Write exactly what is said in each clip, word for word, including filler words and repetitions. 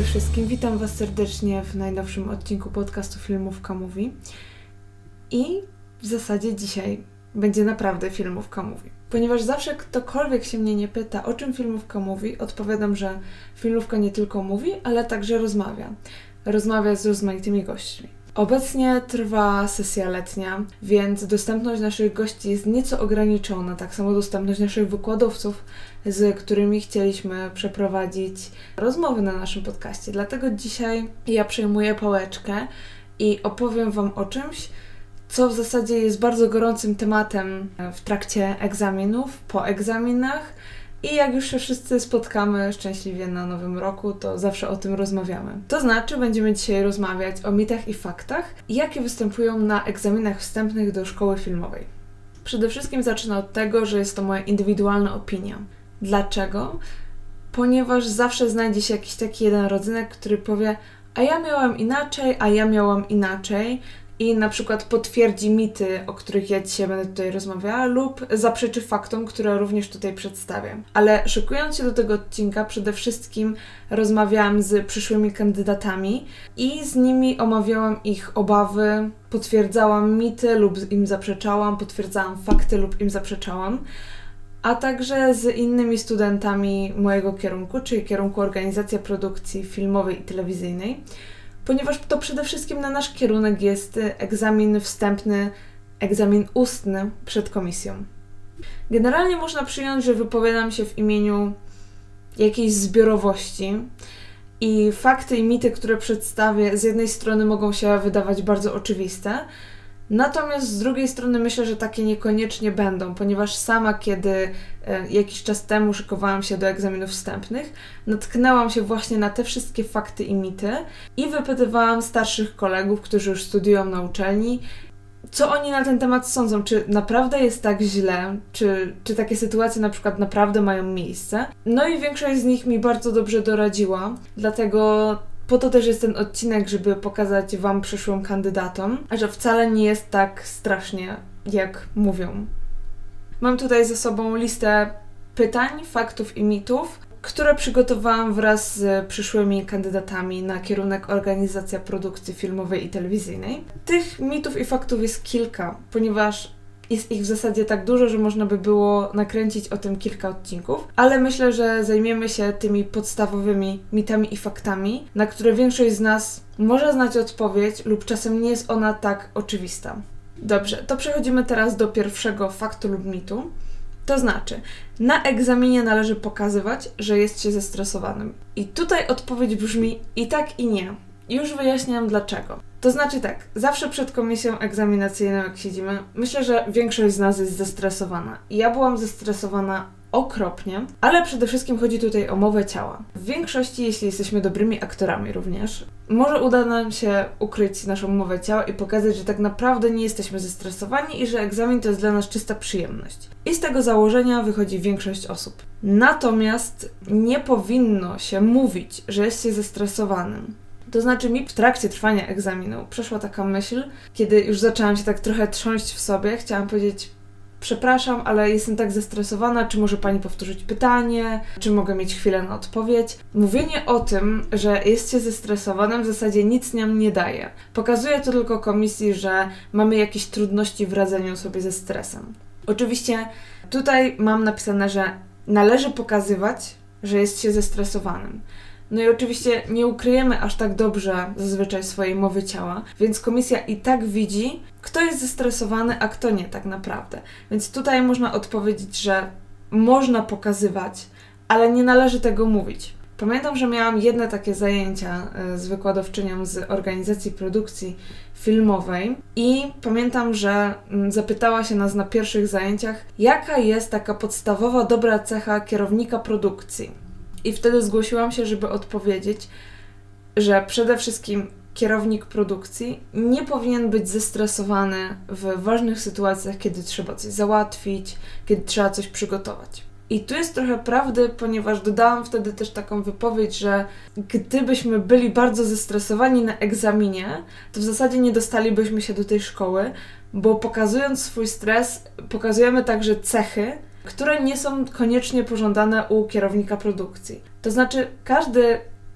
dobry wszystkim, witam Was serdecznie w najnowszym odcinku podcastu Filmówka Mówi. I w zasadzie dzisiaj będzie naprawdę Filmówka Mówi. Ponieważ zawsze ktokolwiek się mnie nie pyta, o czym Filmówka mówi, odpowiadam, że Filmówka nie tylko mówi, ale także rozmawia. Rozmawia z rozmaitymi gośćmi. Obecnie trwa sesja letnia, więc dostępność naszych gości jest nieco ograniczona, tak samo dostępność naszych wykładowców, z którymi chcieliśmy przeprowadzić rozmowy na naszym podcaście. Dlatego dzisiaj ja przejmuję pałeczkę i opowiem Wam o czymś, co w zasadzie jest bardzo gorącym tematem w trakcie egzaminów, po egzaminach i jak już się wszyscy spotkamy szczęśliwie na nowym roku, to zawsze o tym rozmawiamy. To znaczy, będziemy dzisiaj rozmawiać o mitach i faktach, jakie występują na egzaminach wstępnych do szkoły filmowej. Przede wszystkim zacznę od tego, że jest to moja indywidualna opinia. Dlaczego? Ponieważ zawsze znajdzie się jakiś taki jeden rodzynek, który powie: a ja miałam inaczej, a ja miałam inaczej. I na przykład potwierdzi mity, o których ja dzisiaj będę tutaj rozmawiała, lub zaprzeczy faktom, które również tutaj przedstawię. Ale szykując się do tego odcinka, przede wszystkim rozmawiałam z przyszłymi kandydatami i z nimi omawiałam ich obawy, potwierdzałam mity lub im zaprzeczałam, potwierdzałam fakty lub im zaprzeczałam, a także z innymi studentami mojego kierunku, czyli kierunku organizacja produkcji filmowej i telewizyjnej. Ponieważ to przede wszystkim na nasz kierunek jest egzamin wstępny, egzamin ustny przed komisją. Generalnie można przyjąć, że wypowiadam się w imieniu jakiejś zbiorowości i fakty i mity, które przedstawię, z jednej strony mogą się wydawać bardzo oczywiste, natomiast z drugiej strony myślę, że takie niekoniecznie będą, ponieważ sama, kiedy e, jakiś czas temu szykowałam się do egzaminów wstępnych, natknęłam się właśnie na te wszystkie fakty i mity i wypytywałam starszych kolegów, którzy już studiują na uczelni, co oni na ten temat sądzą, czy naprawdę jest tak źle, czy, czy takie sytuacje na przykład naprawdę mają miejsce. No i większość z nich mi bardzo dobrze doradziła, dlatego po to też jest ten odcinek, żeby pokazać Wam przyszłym kandydatom, że wcale nie jest tak strasznie, jak mówią. Mam tutaj ze sobą listę pytań, faktów i mitów, które przygotowałam wraz z przyszłymi kandydatami na kierunek organizacja produkcji filmowej i telewizyjnej. Tych mitów i faktów jest kilka, ponieważ jest ich w zasadzie tak dużo, że można by było nakręcić o tym kilka odcinków, ale myślę, że zajmiemy się tymi podstawowymi mitami i faktami, na które większość z nas może znać odpowiedź lub czasem nie jest ona tak oczywista. Dobrze, to przechodzimy teraz do pierwszego faktu lub mitu. To znaczy, na egzaminie należy pokazywać, że jest się zestresowanym. I tutaj odpowiedź brzmi i tak i nie. Już wyjaśniam dlaczego. To znaczy tak, zawsze przed komisją egzaminacyjną jak siedzimy, myślę, że większość z nas jest zestresowana. Ja byłam zestresowana okropnie, ale przede wszystkim chodzi tutaj o mowę ciała. W większości, jeśli jesteśmy dobrymi aktorami również, może uda nam się ukryć naszą mowę ciała i pokazać, że tak naprawdę nie jesteśmy zestresowani i że egzamin to jest dla nas czysta przyjemność. I z tego założenia wychodzi większość osób. Natomiast nie powinno się mówić, że jest się zestresowanym. To znaczy mi w trakcie trwania egzaminu przeszła taka myśl, kiedy już zaczęłam się tak trochę trząść w sobie, chciałam powiedzieć: przepraszam, ale jestem tak zestresowana, czy może Pani powtórzyć pytanie, czy mogę mieć chwilę na odpowiedź. Mówienie o tym, że jest się zestresowanym, w zasadzie nic nam nie daje. Pokazuje to tylko komisji, że mamy jakieś trudności w radzeniu sobie ze stresem. Oczywiście tutaj mam napisane, że należy pokazywać, że jest się zestresowanym. No i oczywiście nie ukryjemy aż tak dobrze zazwyczaj swojej mowy ciała, więc komisja i tak widzi, kto jest zestresowany, a kto nie tak naprawdę. Więc tutaj można odpowiedzieć, że można pokazywać, ale nie należy tego mówić. Pamiętam, że miałam jedne takie zajęcia z wykładowczynią z organizacji produkcji filmowej i pamiętam, że zapytała się nas na pierwszych zajęciach, jaka jest taka podstawowa dobra cecha kierownika produkcji. I wtedy zgłosiłam się, żeby odpowiedzieć, że przede wszystkim kierownik produkcji nie powinien być zestresowany w ważnych sytuacjach, kiedy trzeba coś załatwić, kiedy trzeba coś przygotować. I tu jest trochę prawdy, ponieważ dodałam wtedy też taką wypowiedź, że gdybyśmy byli bardzo zestresowani na egzaminie, to w zasadzie nie dostalibyśmy się do tej szkoły, bo pokazując swój stres, pokazujemy także cechy, które nie są koniecznie pożądane u kierownika produkcji. To znaczy, każdy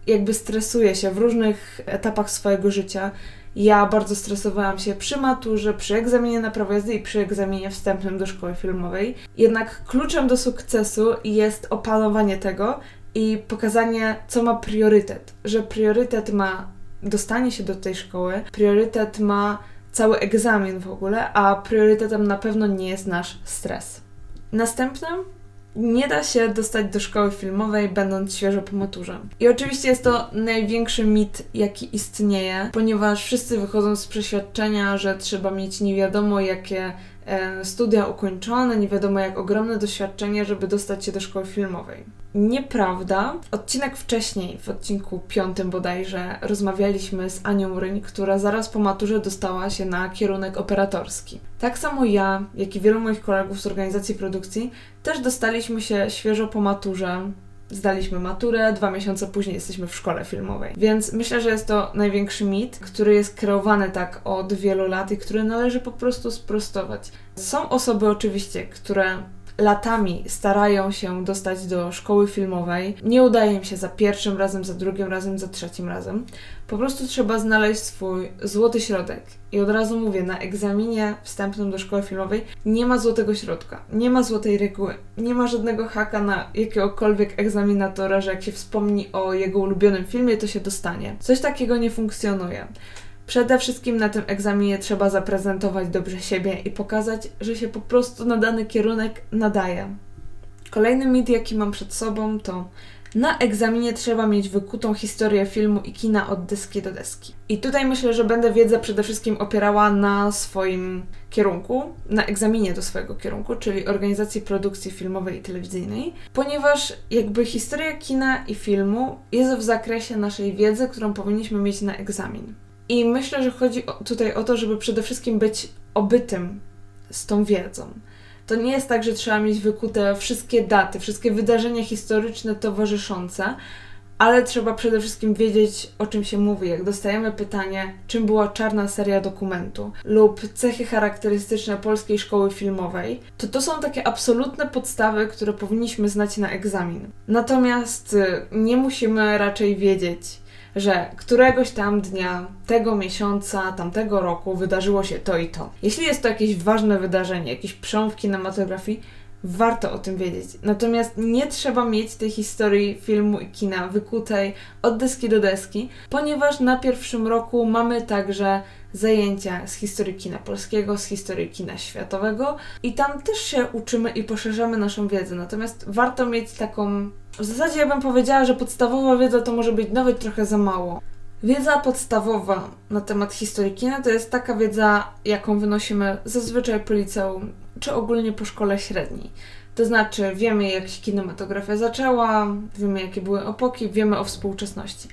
jakby stresuje się w różnych etapach swojego życia. Ja bardzo stresowałam się przy maturze, przy egzaminie na prawo jazdy i przy egzaminie wstępnym do szkoły filmowej. Jednak kluczem do sukcesu jest opanowanie tego i pokazanie, co ma priorytet. Że priorytet ma dostanie się do tej szkoły, priorytet ma cały egzamin w ogóle, a priorytetem na pewno nie jest nasz stres. Następnym, nie da się dostać do szkoły filmowej, będąc świeżo po maturze. I oczywiście jest to największy mit, jaki istnieje, ponieważ wszyscy wychodzą z przeświadczenia, że trzeba mieć nie wiadomo jakie e, studia ukończone, nie wiadomo jak ogromne doświadczenie, żeby dostać się do szkoły filmowej. Nieprawda. Odcinek wcześniej, w odcinku piątym bodajże, rozmawialiśmy z Anią Ryń, która zaraz po maturze dostała się na kierunek operatorski. Tak samo ja, jak i wielu moich kolegów z organizacji produkcji, też dostaliśmy się świeżo po maturze. Zdaliśmy maturę, dwa miesiące później jesteśmy w szkole filmowej. Więc myślę, że jest to największy mit, który jest kreowany tak od wielu lat i który należy po prostu sprostować. Są osoby oczywiście, które latami starają się dostać do szkoły filmowej. Nie udaje im się za pierwszym razem, za drugim razem, za trzecim razem. Po prostu trzeba znaleźć swój złoty środek. I od razu mówię, na egzaminie wstępnym do szkoły filmowej nie ma złotego środka, nie ma złotej reguły, nie ma żadnego haka na jakiegokolwiek egzaminatora, że jak się wspomni o jego ulubionym filmie, to się dostanie. Coś takiego nie funkcjonuje. Przede wszystkim na tym egzaminie trzeba zaprezentować dobrze siebie i pokazać, że się po prostu na dany kierunek nadaje. Kolejny mit, jaki mam przed sobą, to na egzaminie trzeba mieć wykutą historię filmu i kina od deski do deski. I tutaj myślę, że będę wiedzę przede wszystkim opierała na swoim kierunku, na egzaminie do swojego kierunku, czyli organizacji produkcji filmowej i telewizyjnej, ponieważ jakby historia kina i filmu jest w zakresie naszej wiedzy, którą powinniśmy mieć na egzamin. I myślę, że chodzi o, tutaj o to, żeby przede wszystkim być obytym z tą wiedzą. To nie jest tak, że trzeba mieć wykute wszystkie daty, wszystkie wydarzenia historyczne towarzyszące, ale trzeba przede wszystkim wiedzieć, o czym się mówi. Jak dostajemy pytanie, czym była czarna seria dokumentu lub cechy charakterystyczne polskiej szkoły filmowej, to to są takie absolutne podstawy, które powinniśmy znać na egzamin. Natomiast nie musimy raczej wiedzieć, że któregoś tam dnia, tego miesiąca, tamtego roku wydarzyło się to i to. Jeśli jest to jakieś ważne wydarzenie, jakiś przełom w kinematografii, warto o tym wiedzieć. Natomiast nie trzeba mieć tej historii filmu i kina wykutej od deski do deski, ponieważ na pierwszym roku mamy także zajęcia z historii kina polskiego, z historii kina światowego i tam też się uczymy i poszerzamy naszą wiedzę. Natomiast warto mieć taką... W zasadzie ja bym powiedziała, że podstawowa wiedza to może być nawet trochę za mało. Wiedza podstawowa na temat historii kina to jest taka wiedza, jaką wynosimy zazwyczaj po liceum, czy ogólnie po szkole średniej. To znaczy wiemy, jak się kinematografia zaczęła, wiemy, jakie były epoki, wiemy o współczesności.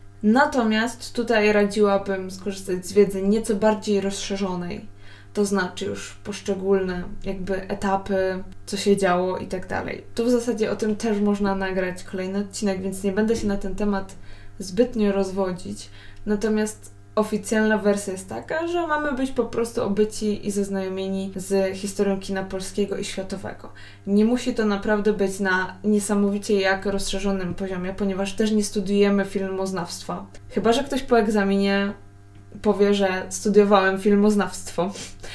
Natomiast tutaj radziłabym skorzystać z wiedzy nieco bardziej rozszerzonej. To znaczy już poszczególne jakby etapy, co się działo i tak dalej. Tu w zasadzie o tym też można nagrać kolejny odcinek, więc nie będę się na ten temat zbytnio rozwodzić. Natomiast oficjalna wersja jest taka, że mamy być po prostu obyci i zaznajomieni z historią kina polskiego i światowego. Nie musi to naprawdę być na niesamowicie jak rozszerzonym poziomie, ponieważ też nie studiujemy filmoznawstwa. Chyba że ktoś po egzaminie powie, że studiowałem filmoznawstwo.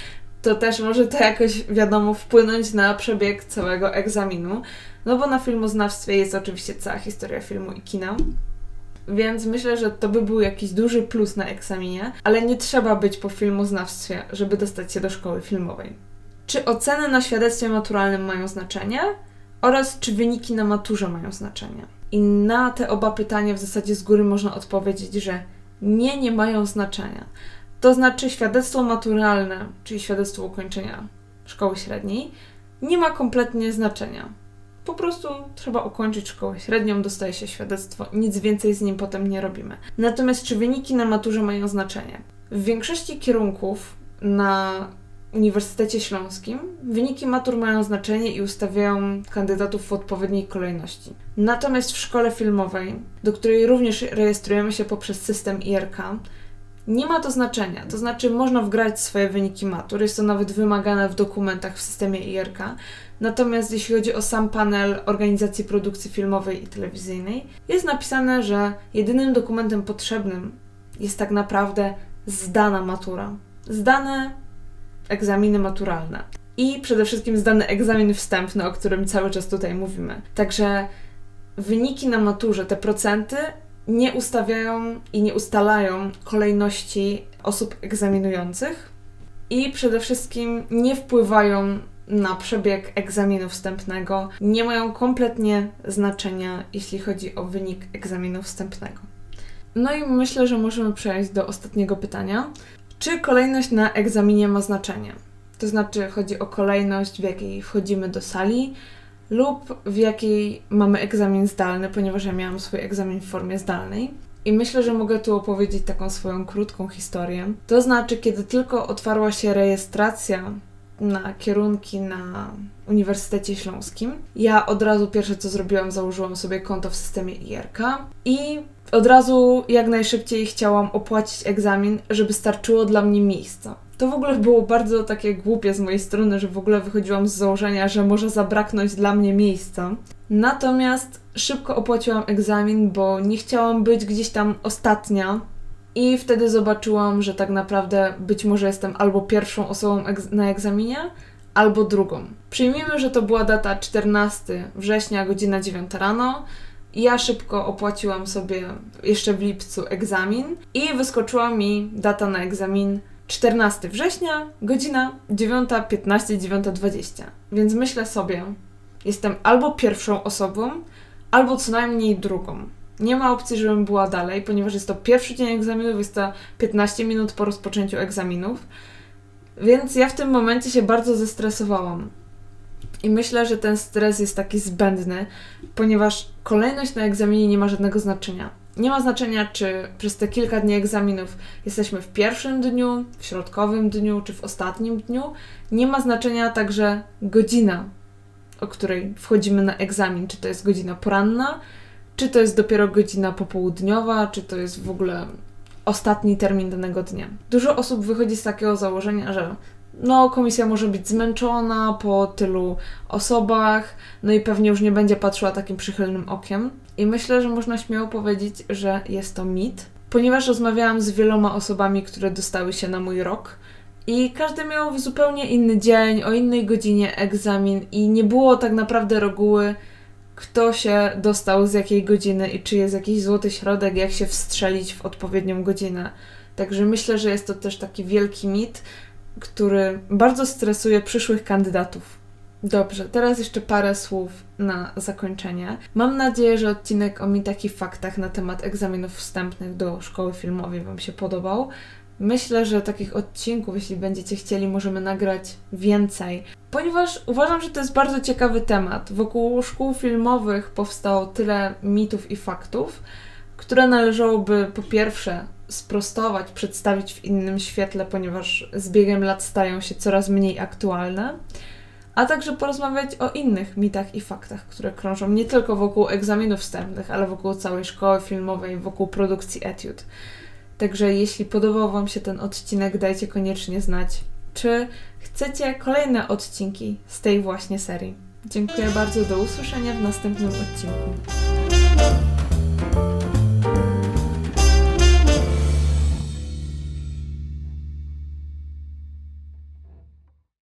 To też może to jakoś, wiadomo, wpłynąć na przebieg całego egzaminu. No bo na filmoznawstwie jest oczywiście cała historia filmu i kina. Więc myślę, że to by był jakiś duży plus na egzaminie, ale nie trzeba być po filmoznawstwie, żeby dostać się do szkoły filmowej. Czy oceny na świadectwie maturalnym mają znaczenie? Oraz czy wyniki na maturze mają znaczenie? I na te oba pytania w zasadzie z góry można odpowiedzieć, że nie, nie mają znaczenia. To znaczy świadectwo maturalne, czyli świadectwo ukończenia szkoły średniej, nie ma kompletnie znaczenia. Po prostu trzeba ukończyć szkołę średnią, dostaje się świadectwo, nic więcej z nim potem nie robimy. Natomiast czy wyniki na maturze mają znaczenie? W większości kierunków na Uniwersytecie Śląskim wyniki matur mają znaczenie i ustawiają kandydatów w odpowiedniej kolejności. Natomiast w szkole filmowej, do której również rejestrujemy się poprzez system I R K, Nie ma to znaczenia, to znaczy można wgrać swoje wyniki matur, jest to nawet wymagane w dokumentach w systemie I R K. Natomiast jeśli chodzi o sam panel organizacji produkcji filmowej i telewizyjnej, jest napisane, że jedynym dokumentem potrzebnym jest tak naprawdę zdana matura. Zdane egzaminy maturalne. I przede wszystkim zdany egzamin wstępny, o którym cały czas tutaj mówimy. Także wyniki na maturze, te procenty, nie ustawiają i nie ustalają kolejności osób egzaminujących i przede wszystkim nie wpływają na przebieg egzaminu wstępnego, nie mają kompletnie znaczenia, jeśli chodzi o wynik egzaminu wstępnego. No i myślę, że możemy przejść do ostatniego pytania. Czy kolejność na egzaminie ma znaczenie? To znaczy chodzi o kolejność, w jakiej wchodzimy do sali lub w jakiej mamy egzamin zdalny, ponieważ ja miałam swój egzamin w formie zdalnej. I myślę, że mogę tu opowiedzieć taką swoją krótką historię. To znaczy, kiedy tylko otwarła się rejestracja na kierunki na Uniwersytecie Śląskim, ja od razu pierwsze co zrobiłam, założyłam sobie konto w systemie I R K i od razu jak najszybciej chciałam opłacić egzamin, żeby starczyło dla mnie miejsca. To w ogóle było bardzo takie głupie z mojej strony, że w ogóle wychodziłam z założenia, że może zabraknąć dla mnie miejsca. Natomiast szybko opłaciłam egzamin, bo nie chciałam być gdzieś tam ostatnia i wtedy zobaczyłam, że tak naprawdę być może jestem albo pierwszą osobą egz- na egzaminie, albo drugą. Przyjmijmy, że to była data czternastego września, godzina dziewiąta rano. Ja szybko opłaciłam sobie jeszcze w lipcu egzamin i wyskoczyła mi data na egzamin czternastego września, godzina dziewiąta piętnaście, dziewiąta dwadzieścia. Więc myślę sobie, jestem albo pierwszą osobą, albo co najmniej drugą. Nie ma opcji, żebym była dalej, ponieważ jest to pierwszy dzień egzaminów, jest to piętnaście minut po rozpoczęciu egzaminów. Więc ja w tym momencie się bardzo zestresowałam. I myślę, że ten stres jest taki zbędny, ponieważ kolejność na egzaminie nie ma żadnego znaczenia. Nie ma znaczenia, czy przez te kilka dni egzaminów jesteśmy w pierwszym dniu, w środkowym dniu, czy w ostatnim dniu. Nie ma znaczenia także godzina, o której wchodzimy na egzamin. Czy to jest godzina poranna, czy to jest dopiero godzina popołudniowa, czy to jest w ogóle ostatni termin danego dnia. Dużo osób wychodzi z takiego założenia, że no, komisja może być zmęczona po tylu osobach, no i pewnie już nie będzie patrzyła takim przychylnym okiem. I myślę, że można śmiało powiedzieć, że jest to mit, ponieważ rozmawiałam z wieloma osobami, które dostały się na mój rok i każdy miał w zupełnie inny dzień, o innej godzinie egzamin i nie było tak naprawdę reguły, kto się dostał z jakiej godziny i czy jest jakiś złoty środek, jak się wstrzelić w odpowiednią godzinę. Także myślę, że jest to też taki wielki mit, który bardzo stresuje przyszłych kandydatów. Dobrze, teraz jeszcze parę słów na zakończenie. Mam nadzieję, że odcinek o mitach i faktach na temat egzaminów wstępnych do szkoły filmowej Wam się podobał. Myślę, że takich odcinków, jeśli będziecie chcieli, możemy nagrać więcej, ponieważ uważam, że to jest bardzo ciekawy temat. Wokół szkół filmowych powstało tyle mitów i faktów, które należałoby po pierwsze sprostować, przedstawić w innym świetle, ponieważ z biegiem lat stają się coraz mniej aktualne, a także porozmawiać o innych mitach i faktach, które krążą nie tylko wokół egzaminów wstępnych, ale wokół całej szkoły filmowej, wokół produkcji etiud. Także jeśli podobał Wam się ten odcinek, dajcie koniecznie znać, czy chcecie kolejne odcinki z tej właśnie serii. Dziękuję bardzo, do usłyszenia w następnym odcinku.